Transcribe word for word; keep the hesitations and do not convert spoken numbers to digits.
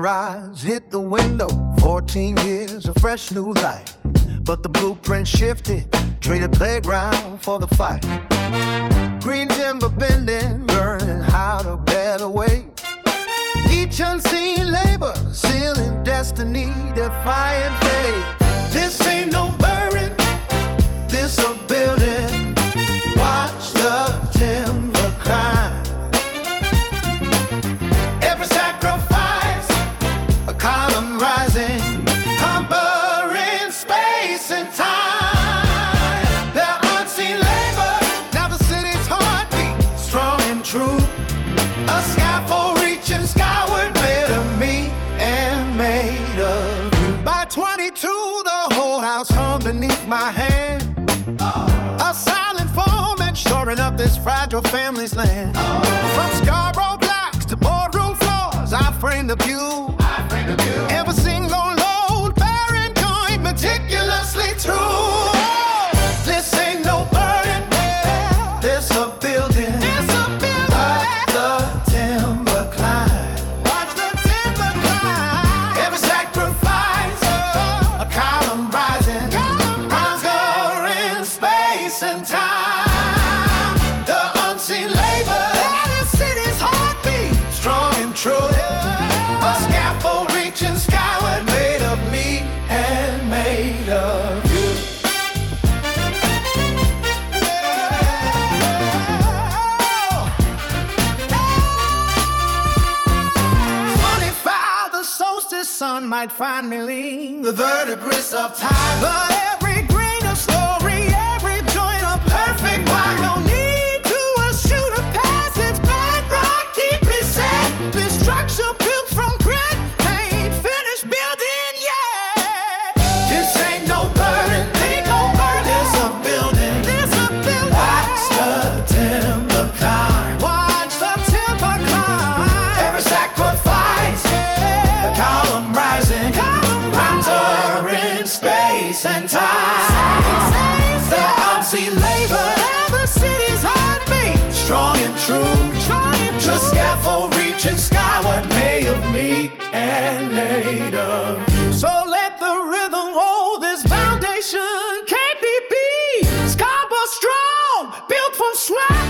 sunrise hit the window, fourteen years of fresh new life. But the blueprint shifted, traded playground for the fight. Green timber bending, learning how to better way. Each unseen labor, sealing destiny, defying fate. This ain't no burden, this a building. Watch the timber climb. Every sacrifice, a column rising, conquering space and time. Their unseen labor, now the city's heartbeat, strong and true. A scaffold reaching skyward, made of me and made of you. By twenty-two, the whole house hung beneath my hand. A silent foreman shoring up this fragile family's land. From Scarborough blocks to boardroom floors, I frame the view. Every single load bearing joint meticulously true. This ain't no burden, this a building. This a building. Watch the timber climb. Watch the timber climb. Every sacrifice, a column rising, conquering space and time. The unseen labor, the city's heartbeat, strong and true. A scaffold reaching skyward, made of me and made of you. twenty-five, the solstice sun might finally lean the vertebrates of time. But every grain of story, every joint of perfect wine, no need to eschew the past. It's bedrock, keep it set. This structure built from grit, ain't finished building yet. This ain't no burden, ain't no burden. This a building, this a building. Watch the timber climb, watch the timber climb. Every sacrifice, a column rising, conquering space and time. The unseen labor, the city's heartbeat, strong and true. The scaffold reaching skyward, made of me and made of you. So let the rhythm roll, this foundation can't be beat. Scarborough strong, built from sweat.